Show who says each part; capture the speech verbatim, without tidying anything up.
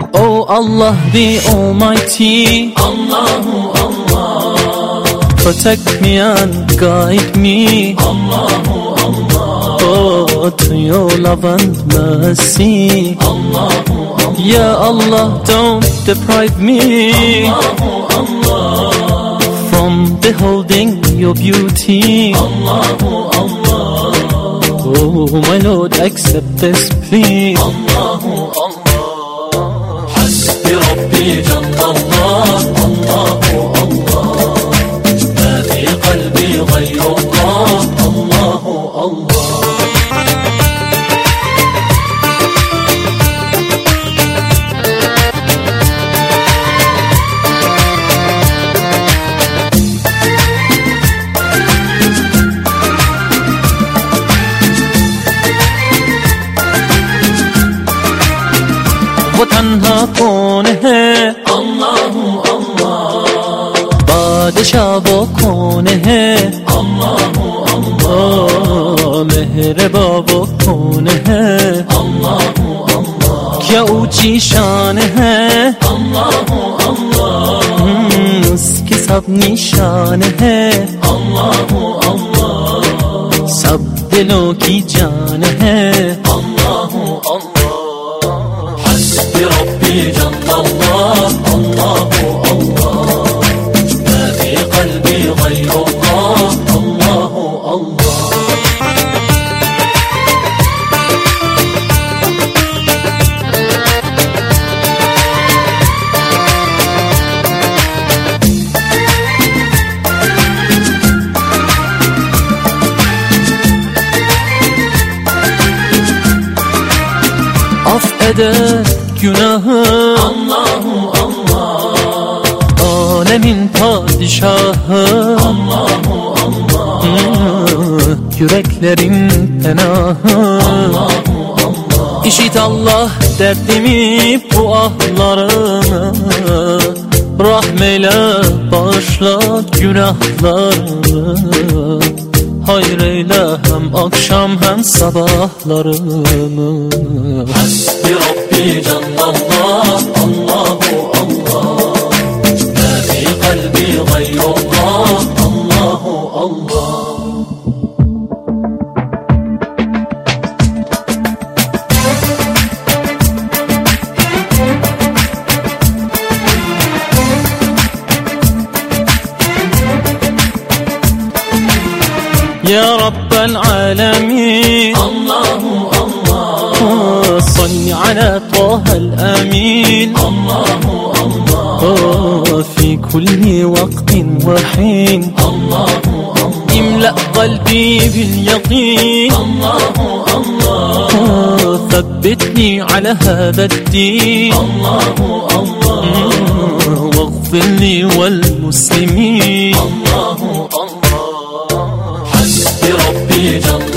Speaker 1: Oh Allah the Almighty, Allahu Allah, protect me and guide me, Allahu Allah, oh to your love and mercy, Allahu Allah, Ya Allah don't deprive me, Allahu Allah, from beholding your beauty, Allahu Allah, oh my Lord accept this plea, Allahu Allah.
Speaker 2: ربي جل الله الله الله ما في قلبي غير الله الله الله
Speaker 1: वो तन्हा कौन है
Speaker 2: अल्लाहु अल्लाह,
Speaker 1: बादशाह वो कौन है
Speaker 2: अल्लाहु अल्लाह,
Speaker 1: मेहरबा वो कौन है
Speaker 2: अल्लाहु अल्लाह,
Speaker 1: क्या ऊंची शान है
Speaker 2: अल्लाहु अल्लाह,
Speaker 1: उसकी सब निशान है
Speaker 2: अल्लाहु अल्लाह,
Speaker 1: सब दिलों की जान है
Speaker 2: अल्लाहु अल्लाह ربي جل الله الله الله ما في قلبي غير الله الله الله
Speaker 1: affeder günahı
Speaker 2: Allahu Allah,
Speaker 1: alemin padişahı
Speaker 2: Allahu Allah,
Speaker 1: yüreklerin penahı
Speaker 2: Allahu Allah,
Speaker 1: İşit Allah derdimi bu ahlarımı, rahmeyle bağışla günahlarımı, hayreyle hem akşam hem sabahlarımı.
Speaker 2: Hasbi Rabbi Cellallah Allahu Allah, ma fi kalbi gayrullah Allahu Allah.
Speaker 1: يا رب العالمين
Speaker 2: الله الله،
Speaker 1: صل على طه الأمين
Speaker 2: الله الله،
Speaker 1: في كل وقت وحين
Speaker 2: الله الله،
Speaker 1: املأ قلبي باليقين
Speaker 2: الله الله،
Speaker 1: ثبتني على هذا الدين
Speaker 2: الله الله،
Speaker 1: واغفر لي والمسلمين
Speaker 2: الله الله. حسبي ربي جل